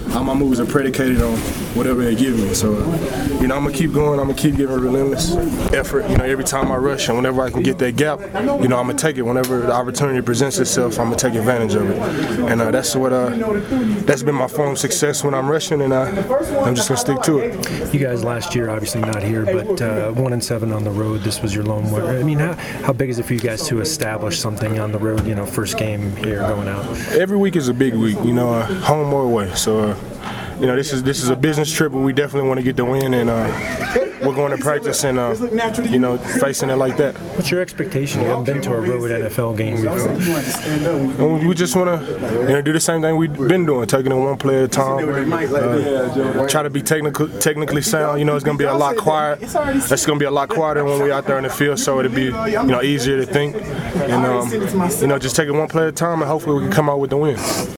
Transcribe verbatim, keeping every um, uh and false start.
all my moves are predicated on whatever they give me. So, you know, I'm gonna keep going. I'm gonna keep giving relentless effort. You know, every time I rush and whenever I can get that gap, you know, I'm gonna take it. Whenever the opportunity presents itself, I'm gonna take advantage of it. And uh, that's what uh, that's been my form of success when I'm rushing, and uh, I'm just gonna stick to it. You guys last year, obviously not here, but uh, one and seven on the road. This was your lone win. I mean, how, how big is it for you guys to establish something on the road? You know, first game here going out. Every week is a big week. You know, uh, home or away. So. Uh, You know, this is this is a business trip, but we definitely want to get the win, and uh, we're going to practice and uh, you know, facing it like that. What's your expectation? You haven't been to a road N F L game before. And we just want to, you know, do the same thing we've been doing, taking it one play at a time. Uh, try to be technical, technically sound. You know, it's going to be a lot quiet. It's going to be a lot quieter when we're out there in the field, so it'll be, you know, easier to think. And um, you know, just take it one play at a time, and hopefully we can come out with the win.